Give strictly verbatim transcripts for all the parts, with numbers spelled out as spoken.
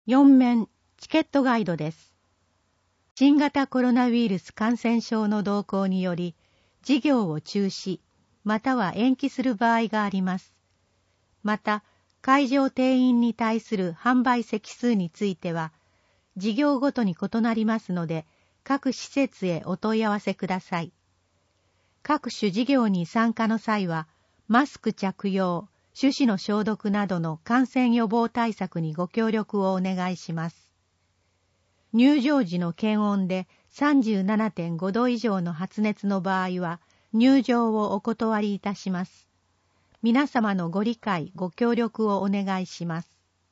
よん面チケットガイドです。新型コロナウイルス感染症の動向により、事業を中止、または延期する場合があります。また、会場定員に対する販売席数については、事業ごとに異なりますので、各施設へお問い合わせください。各種事業に参加の際は、マスク着用、手指の消毒などの感染予防対策にご協力をお願いします。入場時の検温で さんじゅうななてんご 度以上の発熱の場合は、入場をお断りいたします。皆様のご理解、ご協力をお願いします。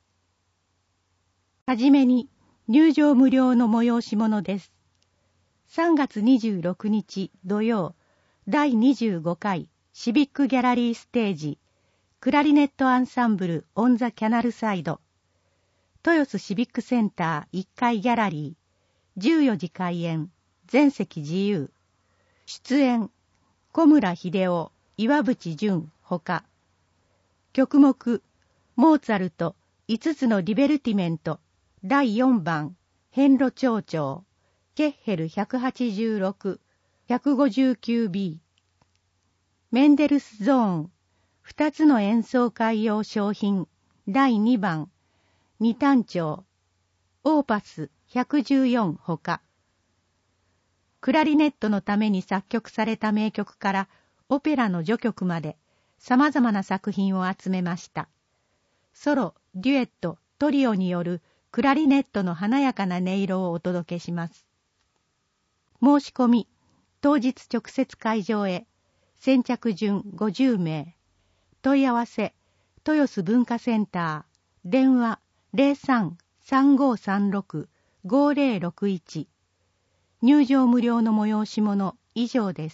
はじめに、入場無料の催し物です。さんがつにじゅうろくにち土曜、だいにじゅうごかいシビックギャラリーステージ、クラリネットアンサンブルオンザキャナルサイド、豊洲シビックセンターいっかいギャラリー、じゅうよじ開演、全席自由。出演、小村秀夫、岩渕淳ほか。曲目、モーツァルトいつつのディベルティメントだいよんばん、遍路長調、ケッヘルひゃくはちじゅうろく、ひゃくごじゅうきゅうビー。メンデルスゾーン、ふたつの演奏会用商品だいにばん、二単調、オーパスひゃくじゅうよんほか。クラリネットのために作曲された名曲からオペラの序曲まで様々な作品を集めました。ソロ、デュエット、トリオによるクラリネットの華やかな音色をお届けします。申し込み、当日直接会場へ、先着順ごじゅうめい。問い合わせ、豊洲文化センター、電話 ゼロさん さんごさんろく ごゼロろくいち。入場無料の催し物以上です。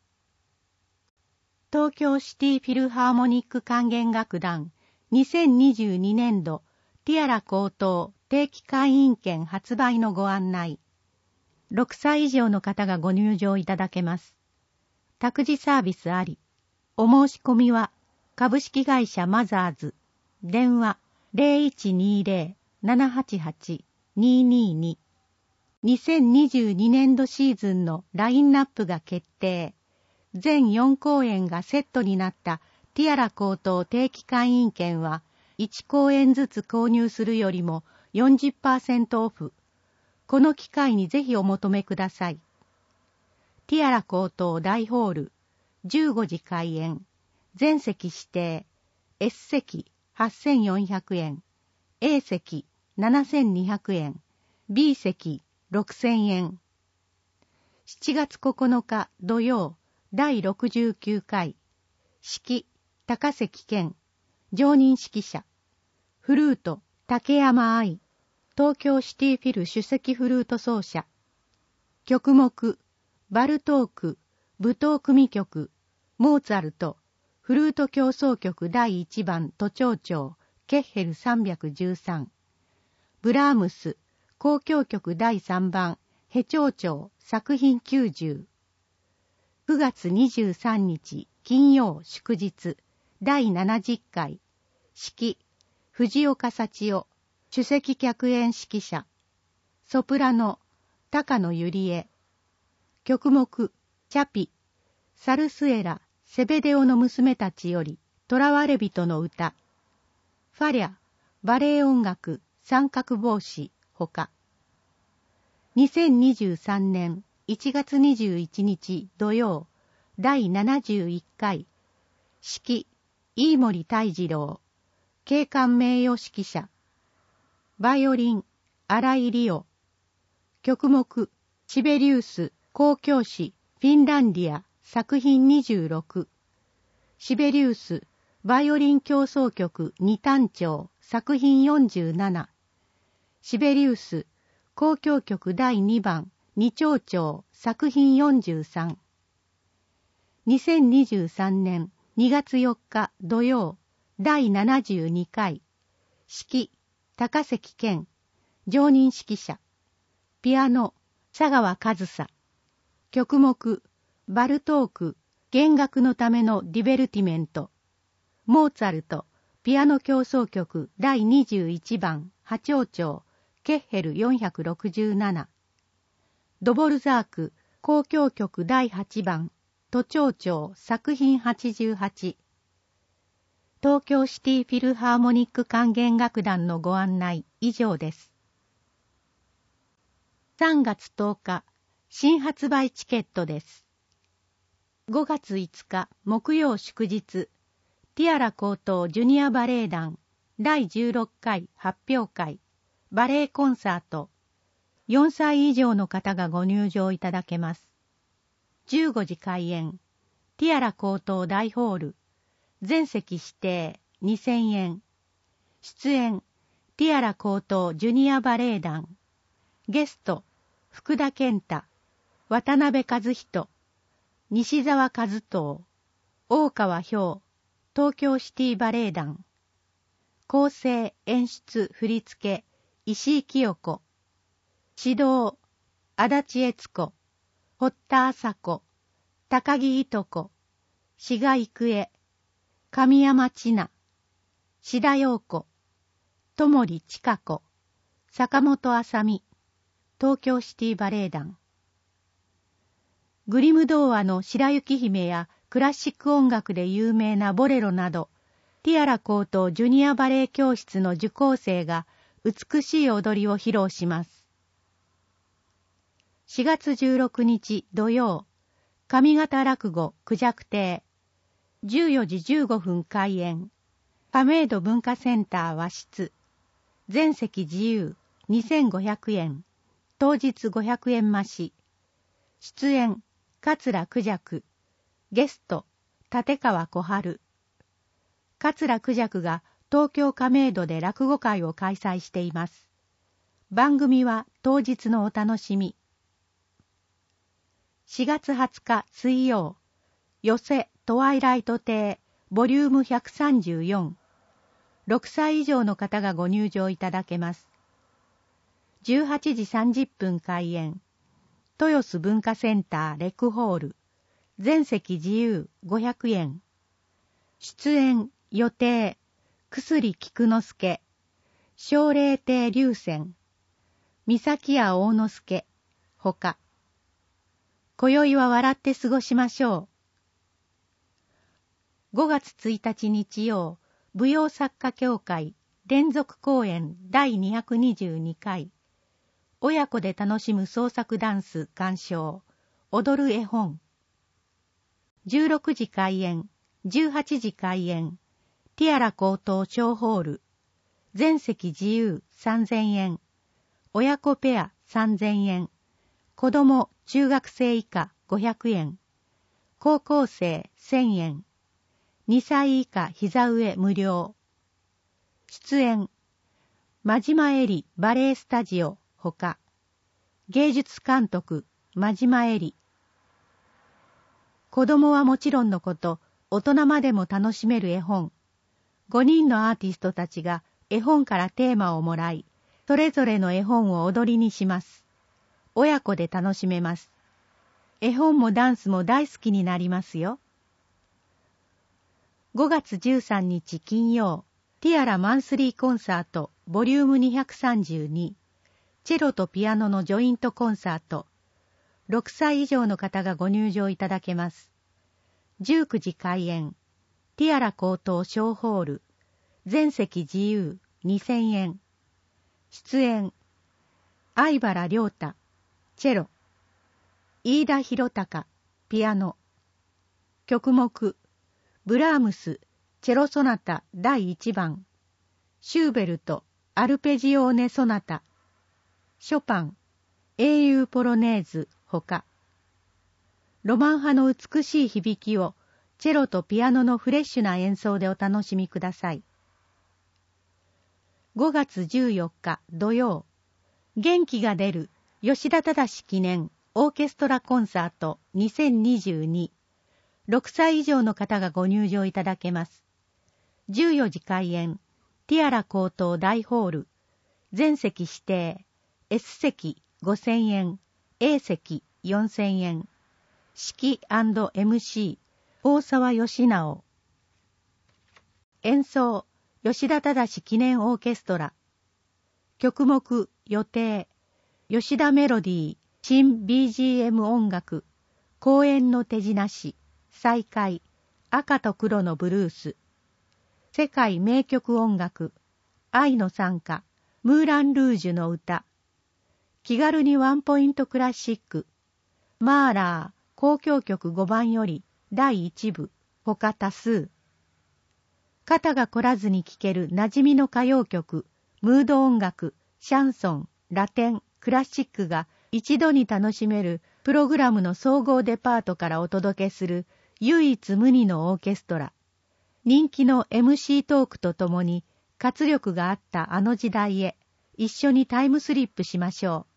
東京シティフィルハーモニック管弦楽団にせんにじゅうにねんどティアラ高等定期会員券発売のご案内。ろくさい以上の方がご入場いただけます。託児サービスあり。お申し込みは株式会社マザーズ。電話 ゼロいちにゼロ ななはちはち ににに。にせんにじゅうにねんどシーズンのラインナップが決定。全よんこうえんがセットになったティアラ高等定期会員券はいちこうえんずつ購入するよりも よんじゅっパーセント オフ。この機会にぜひお求めください。ティアラ高等大ホール、じゅうごじ開演、全席指定、S 席はっせんよんひゃくえん、A 席ななせんにひゃくえん、B 席ろくせんえん。しちがつここのか土曜、だいろくじゅうきゅうかい、指揮、高関健、常任指揮者、フルート、竹山愛、東京シティフィル首席フルート奏者。曲目、バルトーク、舞踏組曲、モーツァルト、フルート協奏曲だいいちばん都庁長、ケッヘルさんびゃくじゅうさん。ブラームス、交響曲だいさんばん、ヘ長長、作品きゅうじゅう。くがつにじゅうさんにち、金曜祝日、だいななじゅっかい、指揮、藤岡幸男、首席客演指揮者、ソプラノ、高野ゆりえ。曲目、チャピ、サルスエラ、セベデオの娘たちより、囚われ人の歌。ファリャ、バレエ音楽、三角帽子、ほか。にせんにじゅうさんねんいちがつにじゅういちにち土曜、だいななじゅういっかい、指揮、飯森泰次郎、景観名誉指揮者、バイオリン、新井理央。曲目、シベリウス、交響詩、フィンランディア、作品にじゅうろく。シベリウス、バイオリン協奏曲二単調、作品よんじゅうなな。シベリウス、交響曲だいにばん、二長調、作品よんじゅうさん。にせんにじゅうさんねんにがつよっか土曜、だいななじゅうにかい、指揮、高関健、常任指揮者、ピアノ、佐川和沙。曲目、バルトーク、弦楽のためのディベルティメント、モーツァルト、ピアノ協奏曲だいにじゅういちばん、 波長長、ケッヘルよんひゃくろくじゅうなな。ドボルザーク、交響曲だいはちばん、都庁長、作品はちじゅうはち。東京シティフィルハーモニック管弦楽団のご案内、以上です。さんがつとおか、新発売チケットです。ごがついつか、木曜祝日、ティアラ高等ジュニアバレエ団だいじゅうろっかい発表会、バレエコンサート、よんさい以上の方がご入場いただけます。じゅうごじ開演、ティアラ高等大ホール、全席指定にせんえん。出演、ティアラ高等ジュニアバレエ団。ゲスト、福田健太、渡辺和人、西澤和東、大川氷、東京シティバレエ団。構成、演出、振り付け、石井清子。指導、足立悦子、堀田麻子、高木糸子、志賀郁恵、神山千奈、志田陽子、友利千佳子、坂本あさみ、東京シティバレエ団。グリム童話の白雪姫やクラシック音楽で有名なボレロなど、ティアラ高等ジュニアバレエ教室の受講生が美しい踊りを披露します。しがつじゅうろくにち土曜、上方落語孔雀亭、じゅうよじじゅうごふん開演、亀戸文化センター和室、全席自由にせんごひゃくえん、当日ごひゃくえん増し、出演、桂孔雀、ゲスト、立川小春。桂孔雀が東京亀戸で落語会を開催しています。番組は当日のお楽しみ。しがつはつか水曜、寄せトワイライト亭ボリュームひゃくさんじゅうよん。ろくさい以上の方がご入場いただけます。じゅうはちじさんじゅっぷん開演。豊洲文化センターレクホール。全席自由ごひゃくえん。出演予定、薬菊之助、奨励亭龍泉、三崎屋大之助、ほか。今宵は笑って過ごしましょう。ごがつついたち日曜、舞踊作家協会連続公演だいにひゃくにじゅうにかい。親子で楽しむ創作ダンス鑑賞、踊る絵本。じゅうろくじ開演、じゅうはちじ開演、ティアラ高等小ホール。全席自由さんぜんえん。親子ペアさんぜんえん。子供中学生以下ごひゃくえん。高校生せんえん。にさい以下膝上無料。出演、真島絵里バレエスタジオほか。芸術監督、真島絵里。子供はもちろんのこと、大人までも楽しめる絵本。ごにんのアーティストたちが絵本からテーマをもらい、それぞれの絵本を踊りにします。親子で楽しめます。絵本もダンスも大好きになりますよ。ごがつじゅうさんにち金曜、ティアラマンスリーコンサートボリュームにひゃくさんじゅうに、チェロとピアノのジョイントコンサート。ろくさい以上の方がご入場いただけます。じゅうくじ開演、ティアラ高等小ホール。全席自由にせんえん。出演、相原良太、チェロ。飯田博隆、ピアノ。曲目、ブラームス、チェロソナタだいいちばん。シューベルト、アルペジオーネソナタ。ショパン、英雄ポロネーズほか。ロマン派の美しい響きをチェロとピアノのフレッシュな演奏でお楽しみください。ごがつじゅうよっか土曜、元気が出る吉田忠記念オーケストラコンサートにせんにじゅうに。ろくさい以上の方がご入場いただけます。じゅうよじ開演、ティアラ高等大ホール。全席指定、S 席ごせんえん、A 席よんせんえん。指揮 &エムシー、大沢義直。演奏、吉田忠記念オーケストラ。 曲目予定、吉田メロディー、新 ビージーエム 音楽、公演の手品師、再会、赤と黒のブルース、世界名曲音楽、愛の賛歌、ムーラン・ルージュの歌、気軽にワンポイントクラシック、マーラー交響曲ごばんよりだいいち部、他多数。肩が凝らずに聴ける馴染みの歌謡曲、ムード音楽、シャンソン、ラテン、クラシックが一度に楽しめるプログラムの総合デパートからお届けする唯一無二のオーケストラ。人気の エムシー トークとともに活力があったあの時代へ一緒にタイムスリップしましょ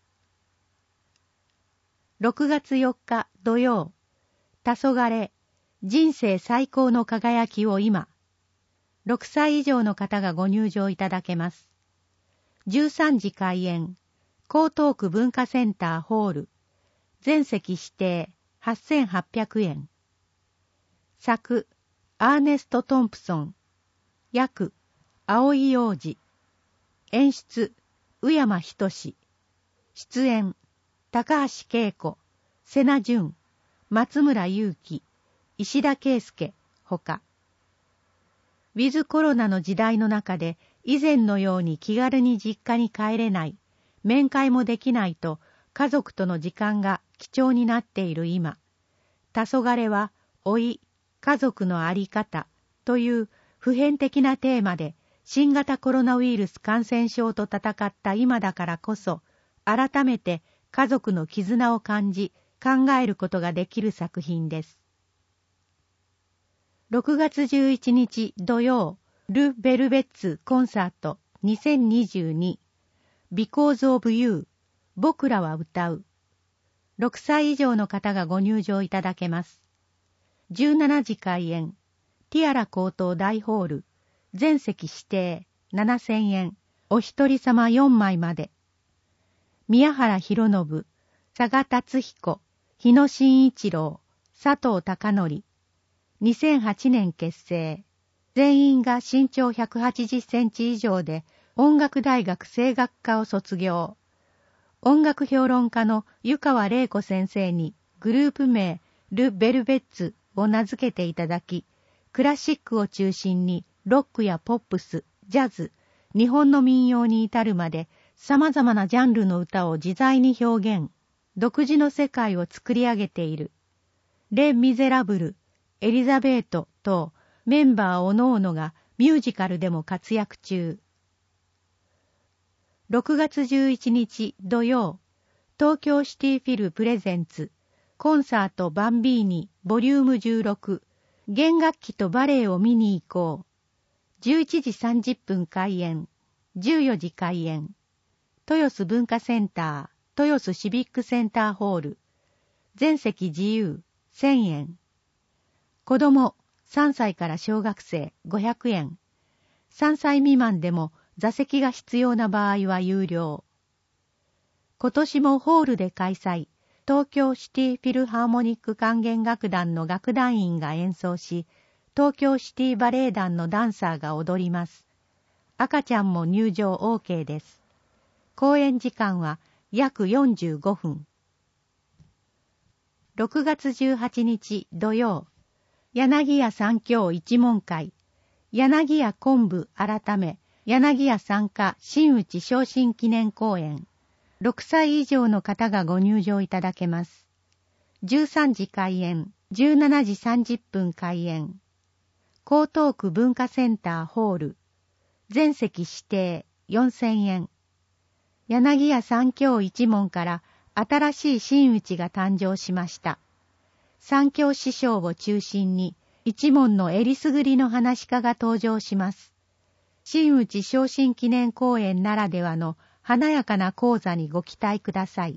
う。ろくがつよっか土曜、黄昏、人生最高の輝きを今。ろくさい以上の方がご入場いただけます。じゅうさんじ開演、江東区文化センターホール、全席指定はっせんはっぴゃくえん。作、アーネスト・トンプソン。役、青井洋二。演出、宇山仁志。出演、高橋恵子、瀬名淳、松村雄基、石田圭介、ほか。ウィズコロナの時代の中で以前のように気軽に実家に帰れない、面会もできないと家族との時間が貴重になっている今、黄昏は老い、家族のあり方という普遍的なテーマで新型コロナウイルス感染症と戦った今だからこそ、改めて家族の絆を感じ考えることができる作品です。ろくがつじゅういちにち土曜、ル・ベルベッツコンサートにせんにじゅうに Because of You 僕らは歌う。ろくさい以上の方がご入場いただけます。じゅうしちじ開演、ティアラ高等大ホール、全席指定ななせんえん、お一人様よんまいまで。宮原博信、佐賀達彦、日野真一郎、佐藤孝則、にせんはちねん結成。全員が身長ひゃくはちじゅっセンチ以上で音楽大学声楽科を卒業。音楽評論家の湯川玲子先生にグループ名ル・ベルベッツを名付けていただき、クラシックを中心にロックやポップス、ジャズ、日本の民謡に至るまで様々なジャンルの歌を自在に表現、独自の世界を作り上げている。レ・ミゼラブル、エリザベートとメンバーおのおのがミュージカルでも活躍中。ろくがつじゅういちにち土曜、東京シティフィルプレゼンツコンサートバンビーニボリュームじゅうろく、弦楽器とバレエを見に行こう。じゅういちじさんじゅっぷん開演、じゅうよじ開演。豊洲文化センター、豊洲シビックセンターホール、全席自由せんえん。子供さんさいから小学生ごひゃくえん。さんさい未満でも座席が必要な場合は有料。今年もホールで開催、東京シティフィルハーモニック管弦楽団の楽団員が演奏し、東京シティバレエ団のダンサーが踊ります。赤ちゃんも入場 オーケー です。公演時間は約よんじゅうごふん。ろくがつじゅうはちにち土曜、柳家三協一門会、柳家昆布改め、柳家参加真打昇進記念公演。ろくさい以上の方がご入場いただけます。じゅうさんじ開演、じゅうしちじさんじゅっぷん開演。江東区文化センターホール、全席指定よんせんえん。柳家三協一門から新しい真打ちが誕生しました。三協師匠を中心に一門のえりすぐりの話し家が登場します。真打ち昇進記念公演ならではの華やかな講座にご期待ください。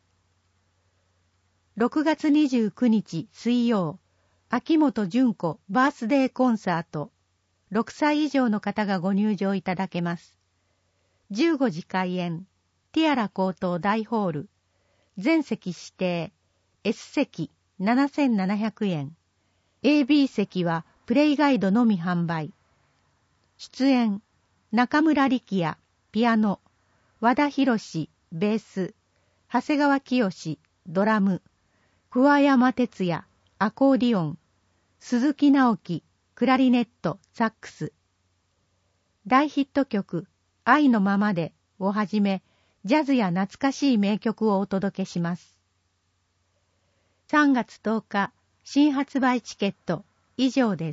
ろくがつにじゅうくにち水曜、秋元純子バースデーコンサート。ろくさい以上の方がご入場いただけます。じゅうごじ開演、ティアラ高等大ホール、全席指定、S 席ななせんななひゃくえん、エービー 席はプレイガイドのみ販売。出演、中村力也、ピアノ、 和田博ベース、長谷川清ドラム、桑山哲也アコーディオン、鈴木直樹クラリネットサックス。大ヒット曲愛のままでをはじめ、ジャズや懐かしい名曲をお届けします。さんがつとおか新発売チケット以上です。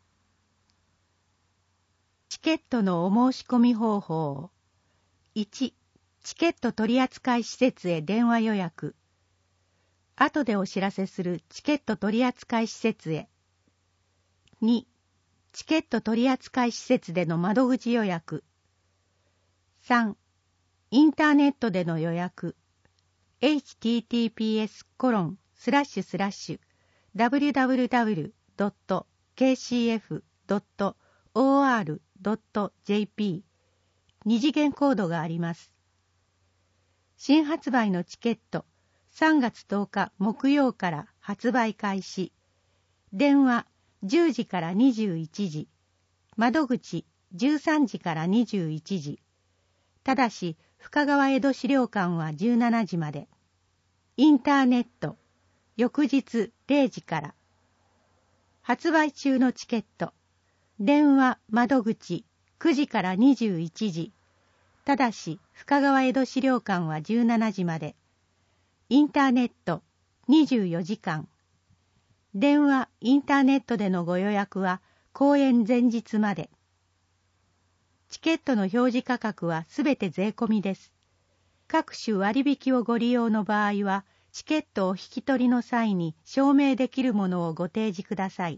チケットのお申し込み方法。いち、チケット取扱施設へ電話予約。後でお知らせするチケット取扱施設へ。に、チケット取扱施設での窓口予約。さん、インターネットでの予約。エイチティーティーピーエスコロンスラッシュスラッシュダブリューダブリューダブリュードットケーシーエフドットオーアールドットジェーピー 二次元コードがあります。新発売のチケットさんがつとおか木曜から発売開始。電話じゅうじからにじゅういちじ、窓口じゅうさんじからにじゅういちじ。ただし深川江戸資料館はじゅうしちじまで。インターネット翌日れいじから。発売中のチケット電話窓口くじからにじゅういちじ。ただし深川江戸資料館はじゅうしちじまで。インターネットにじゅうよじかん。電話インターネットでのご予約は公演前日まで。チケットの表示価格はすべて税込みです。各種割引をご利用の場合はチケットを引き取りの際に証明できるものをご提示ください。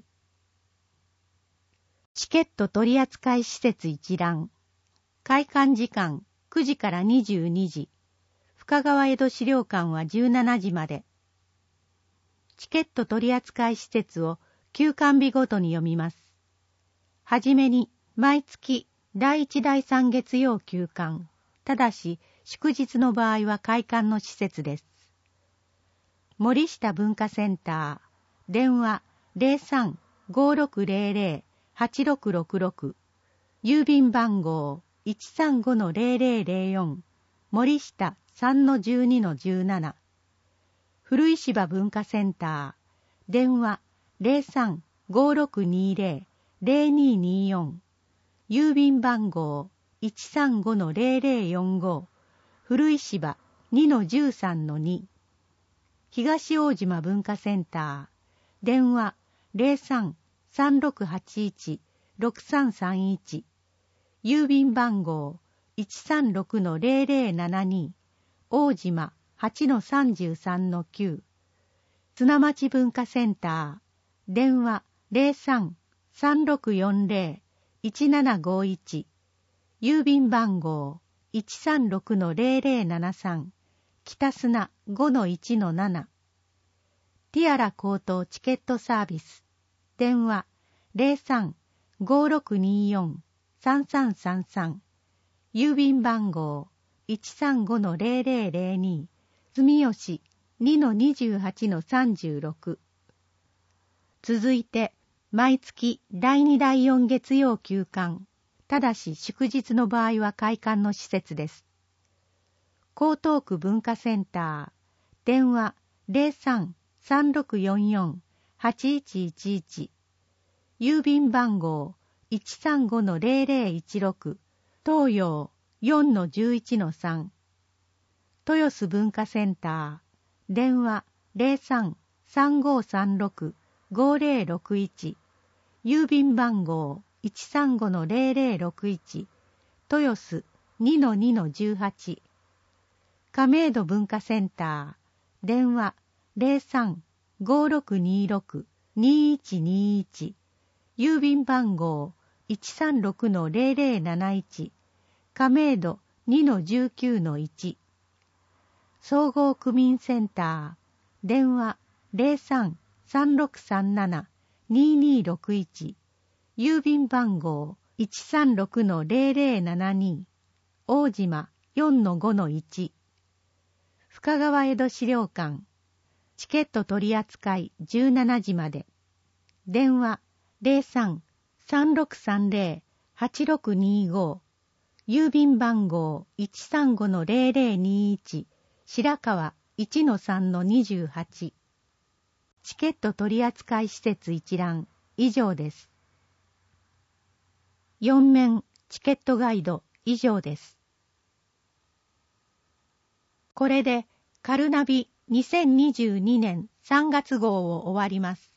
チケット取扱施設一覧。開館時間くじからにじゅうにじ。深川江戸資料館はじゅうしちじまで。チケット取扱施設を休館日ごとに読みます。はじめに毎月だいいちだいさん月曜休館。ただし祝日の場合は開館の施設です。森下文化センター。電話 ゼロさん ごろくゼロゼロ はちろくろくろく。郵便番号 いちさんごのゼロゼロゼロよん。森下 さんのじゅうにのじゅうなな。古石場文化センター。電話 ゼロさん ごろくにゼロ ゼロにによん。郵便番号 いちさんごのゼロゼロよんご。古石場 にのじゅうさんのに。東大島文化センター。電話 ゼロさん さんろくはちいち ろくさんさんいち。郵便番号 いちさんろくのゼロゼロななに。大島 はちのさんじゅうさんのきゅう。砂町文化センター。電話 ゼロさん さんろくよんゼロ いちななごいち。郵便番号 いちさんろくのゼロゼロななさん。北砂 ごのいちのなな。ティアラ高等チケットサービス。電話 ゼロさん ごろくによん さんさんさんさん。郵便番号 いちさんごのゼロゼロゼロに。住吉 にのにじゅうはちのさんじゅうろく。続いて毎月だいにだいよん月曜休館。ただし祝日の場合は開館の施設です。江東区文化センター。電話 ゼロさん さんろくよんよん はちいちいちいち。郵便番号 いちさんごのゼロゼロいちろく。東洋 よんのじゅういちのさん。豊洲文化センター。電話 ゼロさん さんごさんろく ごゼロろくいち。郵便番号 いちさんごのゼロゼロろくいち。豊洲 にのにのじゅうはち。亀戸文化センター。電話 ゼロさん ごろくにろく にいちにいち。郵便番号 いちさんろくのゼロゼロなないち。亀戸 にのじゅうきゅうのいち。総合区民センター。電話 ゼロさん さんろくさんなな ににろくいち。郵便番号 いちさんろくのゼロゼロななに。大島 よんのごのいち。深川江戸資料館。チケット取扱いじゅうしちじまで。電話 ゼロさん さんろくさんゼロ はちろくにご。 郵便番号 いちさんごのゼロゼロにいち 白川 いちのさんのにじゅうはち。チケット取扱施設一覧以上です。よん面チケットガイド以上です。これでカルナビにせんにじゅうにねんさんがつ号を終わります。